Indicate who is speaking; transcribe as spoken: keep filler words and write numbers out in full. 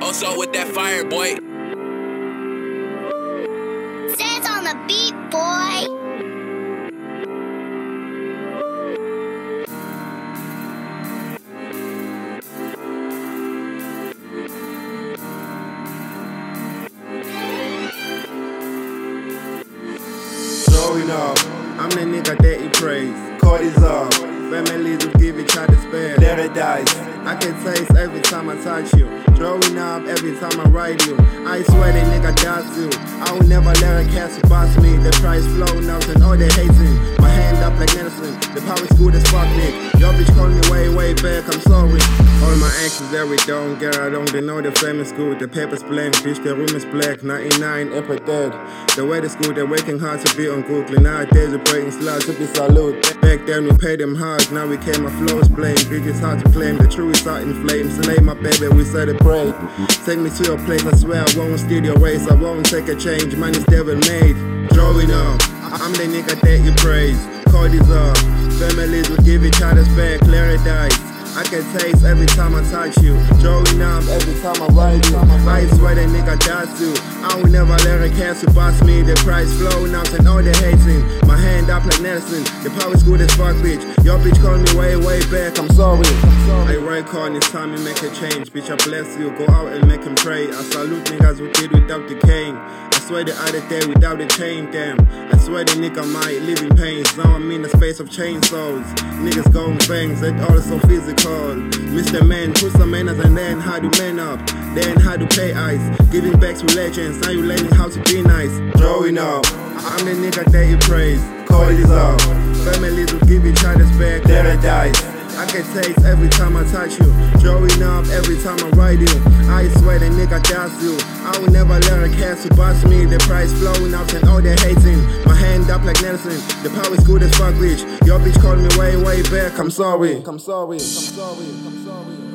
Speaker 1: Also with that fire, boy.
Speaker 2: Sands on the beat, boy.
Speaker 3: Growing up, I'm the nigga that you praise. Cody's up, families will give each other spare. Paradise, I can taste every time I touch you. Growing up, every time I ride you. I swear the nigga does you. I will never let a cat boss me. The price flowing out and all they hating. My hand up like Nelson, the power school that's fuck me. Your bitch called me way, way back, I'm sorry. All my actions every don't get I don't they know the famous school. The paper's blank, bitch, the room is black. ninety-nine, upper third. The way the school, they're working hard to be on Google. Nowadays we're breaking slugs to be salute. Back then we paid them hard, now we came, my flow's blame. Bitch, it's hard to claim, the truth is out in flames. Slay my baby, we celebrate. Take me to your place, I swear I won't steal your race. I won't take a change, man is devil made. Growing up, I'm the nigga that you praise. Cody's up, families will give each other's back. Paradise, I can taste every time I touch you. Growing up, every time I ride you. I swear that nigga does you. I will never let a cat boss me. The price flowing out and all they hating. My hand up like Nelson, the power school is fuck bitch. Your bitch called me way, way back, I'm sorry. I write call it's time you make a change. Bitch, I bless you, go out and make him pray. I salute niggas who did without the cane. I swear the other day without the chain, damn. I swear the nigga might live in pain. Now I'm in the space of chainsaws. Niggas going bangs, that all so physical. Mister Man, put some manners and then how to man up. Then how to pay ice. Giving back to legends, now you learning how to be nice. Growing up, I'm the nigga that you praise. Cody's up, families will give each other's back. Paradise, I can taste every time I touch you. Growing up, every time I ride you. I swear the nigga does you. I will never let a cat boss me. The price flowing out and all they hating. My hand up like Nelson, the power is good as fuck bitch. Your bitch called me way, way back, I'm sorry. I'm sorry, I'm sorry, I'm sorry.